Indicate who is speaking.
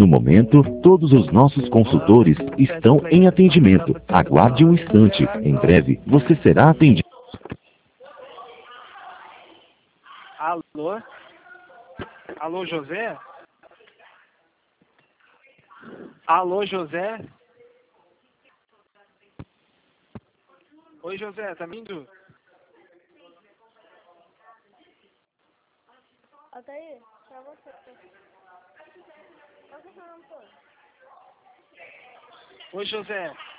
Speaker 1: No momento, todos os nossos consultores estão em atendimento. Aguarde um instante. Em breve, você será atendido.
Speaker 2: Alô? Alô, José? Alô, José? Oi, José, tá me indo?
Speaker 3: Altair, pra você. Qual que é o seu nome todo?
Speaker 2: Oi, José.